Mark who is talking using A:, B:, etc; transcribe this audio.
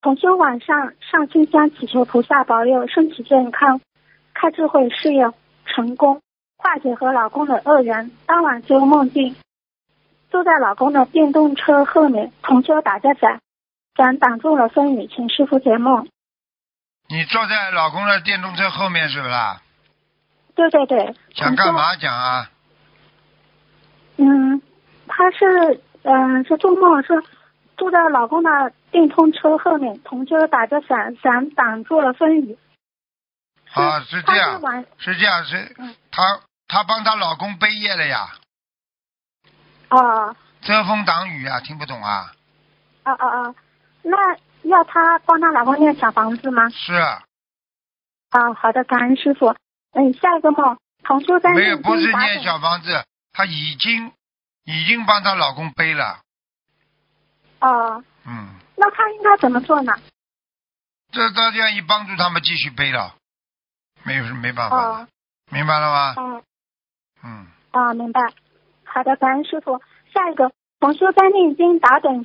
A: 同修晚上上清香祈求菩萨保佑身体健康，开智慧事业成功，化解和老公的恶缘。当晚就梦境坐在老公的电动车后面，同修打着伞挡住了风雨，请师父解梦。
B: 你坐在老公的电动车后面是不啦？
A: 对对对。
B: 想干嘛讲啊？
A: 他是做梦，是坐在老公的电动车后面，同修打着伞挡住了风雨。
B: 啊，是这样，她帮她老公背业了呀。
A: 哦。
B: 遮风挡雨啊，听不懂啊？
A: 那要她帮她老公念小房子吗？
B: 是。
A: 好的，感恩师傅。下一个梦，同修在
B: 没有，不是念小房子，她已经帮她老公背了。
A: 那她应该怎么做呢？
B: 这愿意帮助他们继续背了，没办法了。明白了吗？
A: 明白。好的，感恩师傅。下一个，同修在念经打盹